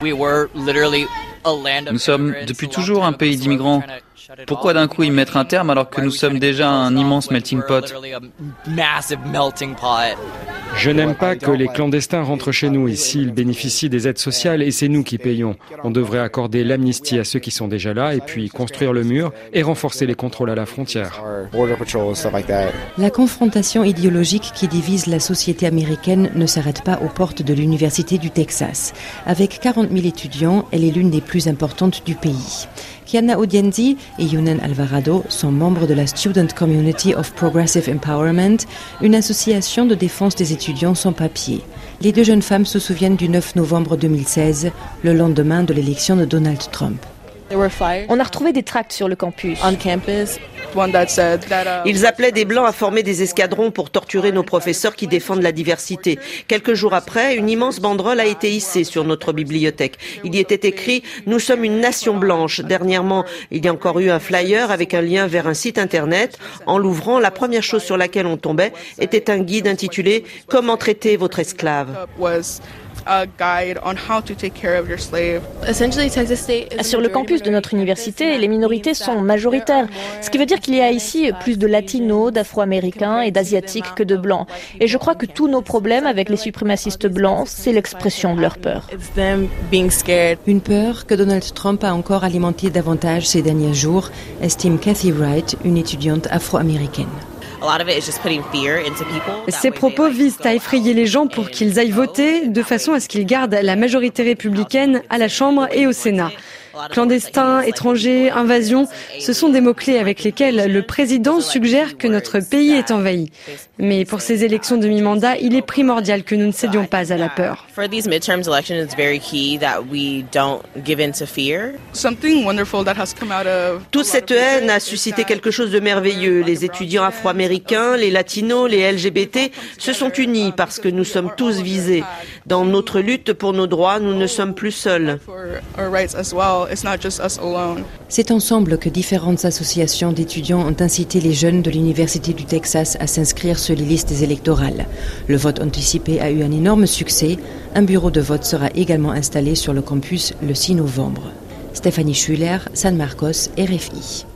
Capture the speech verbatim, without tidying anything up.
Nous sommes depuis toujours un pays d'immigrants. Pourquoi d'un coup y mettre un terme alors que nous sommes déjà un immense melting pot? Je n'aime pas que les clandestins rentrent chez nous. Ici, ils bénéficient des aides sociales et c'est nous qui payons. On devrait accorder l'amnistie à ceux qui sont déjà là et puis construire le mur et renforcer les contrôles à la frontière. La confrontation idéologique qui divise la société américaine ne s'arrête pas aux portes de l'Université du Texas. Avec quarante mille étudiants, elle est l'une des plus importantes du pays. Kiana Odienzi et Yunan Alvarado sont membres de la Student Community of Progressive Empowerment, une association de défense des étudiants sans papier. Les deux jeunes femmes se souviennent du neuf novembre deux mille seize, le lendemain de l'élection de Donald Trump. On a retrouvé des tracts sur le campus. Ils appelaient des Blancs à former des escadrons pour torturer nos professeurs qui défendent la diversité. Quelques jours après, une immense banderole a été hissée sur notre bibliothèque. Il y était écrit « Nous sommes une nation blanche ». Dernièrement, il y a encore eu un flyer avec un lien vers un site internet. En l'ouvrant, la première chose sur laquelle on tombait était un guide intitulé « Comment traiter votre esclave ». Sur le campus de notre université, les minorités sont majoritaires, ce qui veut dire qu'il y a ici plus de latinos, d'afro-américains et d'asiatiques que de blancs. Et je crois que tous nos problèmes avec les suprémacistes blancs, c'est l'expression de leur peur. Une peur que Donald Trump a encore alimentée davantage ces derniers jours, estime Kathy Wright, une étudiante afro-américaine. Ces propos visent à effrayer les gens pour qu'ils aillent voter, de façon à ce qu'ils gardent la majorité républicaine à la Chambre et au Sénat. Clandestins, étrangers, invasion, ce sont des mots-clés avec lesquels le président suggère que notre pays est envahi. Mais pour ces élections de mi-mandat, il est primordial que nous ne cédions pas à la peur. Toute cette haine a suscité quelque chose de merveilleux. Les étudiants afro-américains, les latinos, les L G B T se sont unis parce que nous sommes tous visés. Dans notre lutte pour nos droits, nous ne sommes plus seuls. C'est ensemble que différentes associations d'étudiants ont incité les jeunes de l'Université du Texas à s'inscrire sur les listes électorales. Le vote anticipé a eu un énorme succès. Un bureau de vote sera également installé sur le campus le six novembre. Stéphanie Schuller, San Marcos, R F I.